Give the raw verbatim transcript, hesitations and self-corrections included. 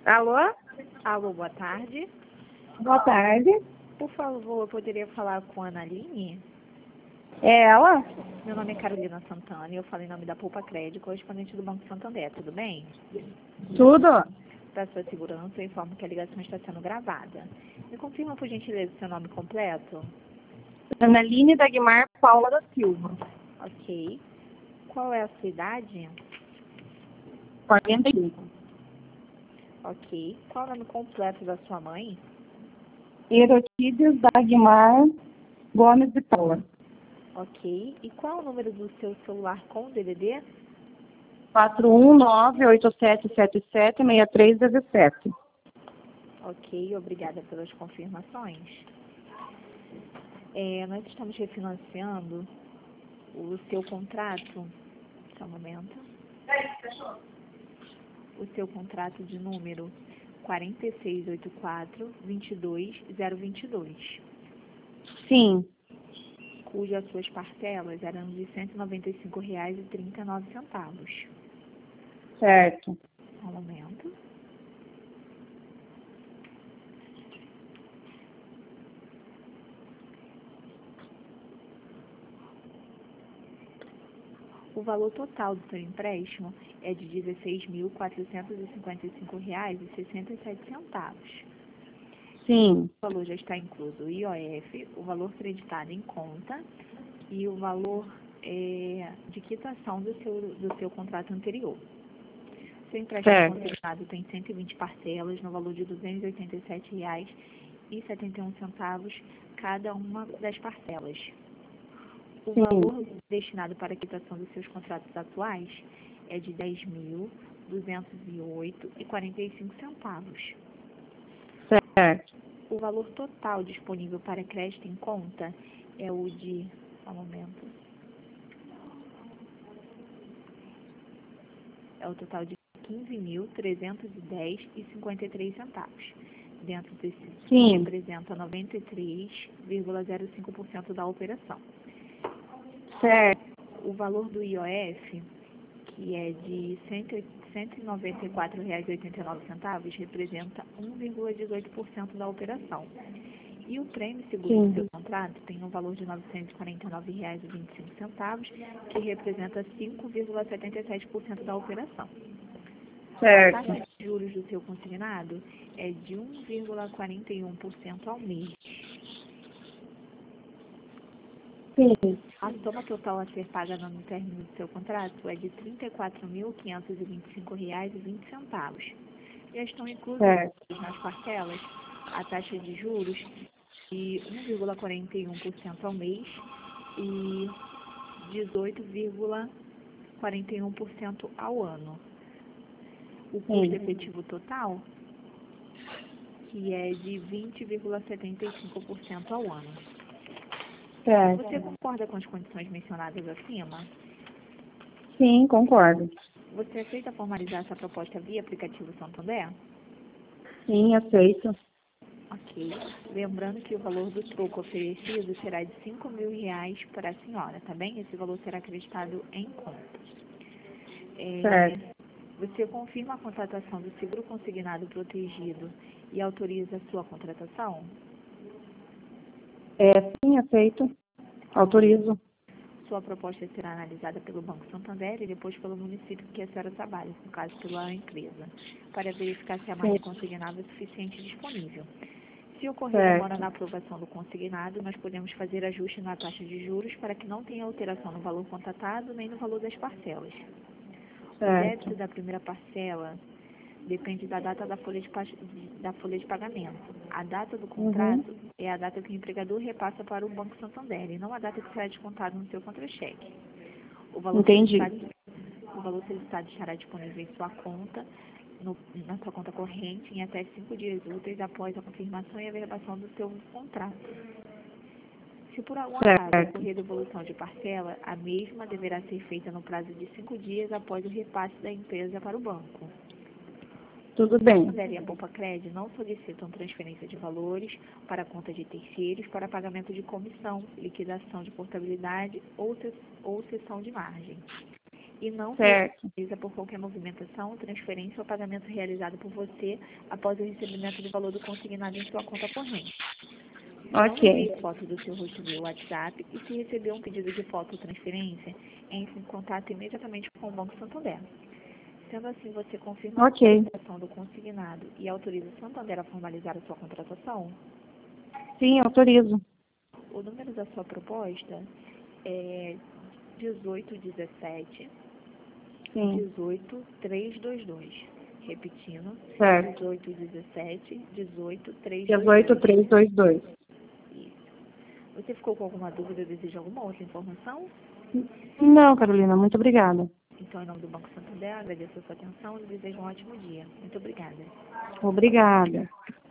Alô? Alô, boa tarde. Boa tarde. Por favor, eu poderia falar com a Analine? É ela? Meu nome é Carolina Santana e eu falo em nome da Poupa Crédito, correspondente do Banco Santander, tudo bem? Tudo? Para sua segurança, eu informo que a ligação está sendo gravada. Me confirma, por gentileza, seu nome completo? Analine Dagmar Paula da Silva. Ok. Qual é a sua idade? quarenta e cinco. Ok. Qual é o nome completo da sua mãe? Herotídeos Dagmar Gomes de Paula. Ok. E qual é o número do seu celular com D D D? quatro um nove oito sete sete sete seis três um sete. Ok, obrigada pelas confirmações. É, nós estamos refinanciando o seu contrato, só um momento, o seu contrato de número quatro seis oito quatro, dois dois zero dois dois, Sim, cujas suas parcelas eram de cento e noventa e cinco reais e trinta e nove centavos. certo. Só um momento. O valor total do seu empréstimo é de dezesseis mil quatrocentos e cinquenta e cinco reais e sessenta e sete centavos. Sim, O valor já está incluso o I O F, o valor creditado em conta e o valor é, de quitação do seu, do seu contrato anterior. Seu empréstimo certo. consignado tem cento e vinte parcelas no valor de duzentos e oitenta e sete reais e setenta e um centavos cada uma das parcelas. O Sim. valor destinado para a quitação dos seus contratos atuais é de dez mil duzentos e oito reais e quarenta e cinco centavos. Certo. O valor total disponível para crédito em conta é o de, só um momento, é o total de quinze mil trezentos e dez reais e cinquenta e três centavos. Dentro desse, Sim. representa noventa e três vírgula zero cinco por cento da operação. Certo. O valor do I O F, que é de cento e noventa e quatro reais e oitenta e nove centavos, representa um vírgula dezoito por cento da operação. E o prêmio seguro Sim. do seu contrato tem um valor de novecentos e quarenta e nove reais e vinte e cinco centavos, que representa cinco vírgula setenta e sete por cento da operação. A Certo. taxa de juros do seu consignado é de um vírgula quarenta e um por cento ao mês. Sim. A soma total a ser paga no término do seu contrato é de trinta e quatro mil quinhentos e vinte e cinco reais e vinte centavos. Já estão inclusas Certo. nas parcelas a taxa de juros de um vírgula quarenta e um por cento ao mês e dezoito vírgula quarenta e um por cento ao ano. O custo Sim. efetivo total, que é de vinte vírgula setenta e cinco por cento ao ano. Certo. Você concorda com as condições mencionadas acima? Sim, concordo. Você aceita formalizar essa proposta via aplicativo Santander? Sim, aceito. Ok. Lembrando que o valor do troco oferecido será de cinco mil reais para a senhora, tá bem? Esse valor será acreditado em conta. É, Certo. você confirma a contratação do seguro consignado protegido e autoriza a sua contratação? É, sim, aceito. Autorizo. Sua proposta será analisada pelo Banco Santander e depois pelo município que a senhora trabalha, no caso pela empresa, para verificar se a margem Sim. consignada é suficiente e disponível. Se ocorrer Certo. demora na aprovação do consignado, nós podemos fazer ajuste na taxa de juros para que não tenha alteração no valor contratado nem no valor das parcelas. O Certo. débito da primeira parcela depende da data da folha de, pa- da folha de pagamento. A data do contrato Uhum. é a data que o empregador repassa para o Banco Santander e não a data que será descontado no seu contra-cheque. O valor Entendi. solicitado, o valor solicitado estará disponível em sua conta, no- na sua conta corrente, em até cinco dias úteis após a confirmação e averbação do seu contrato. Se por algum acaso Certo. ocorrer devolução de parcela, a mesma deverá ser feita no prazo de cinco dias após o repasse da empresa para o banco. Tudo bem. Santander e a Poupa Crédito não solicitam transferência de valores para a conta de terceiros para pagamento de comissão, liquidação de portabilidade ou, ce- ou cessão de margem. e não se Certo. responsabiliza por qualquer movimentação, transferência ou pagamento realizado por você após o recebimento do valor do consignado em sua conta corrente. Não Ok. envie foto do seu rosto via WhatsApp e se receber um pedido de foto ou transferência, entre em contato imediatamente com o Banco Santander. Sendo assim, você confirma Ok. a contratação do consignado e autoriza o Santander a formalizar a sua contratação? Sim, autorizo. O número da sua proposta é dezoito dezessete, Sim, dezoito trezentos e vinte e dois. Repetindo, certo. dezoito dezessete, dezoito trezentos e vinte dezoito e dois. trezentos e vinte e dois. Isso. Você ficou com alguma dúvida ou deseja alguma outra informação? Não, Carolina, muito obrigada. Então, em nome do Banco Santander, agradeço a sua atenção e desejo um ótimo dia. Muito obrigada. Obrigada.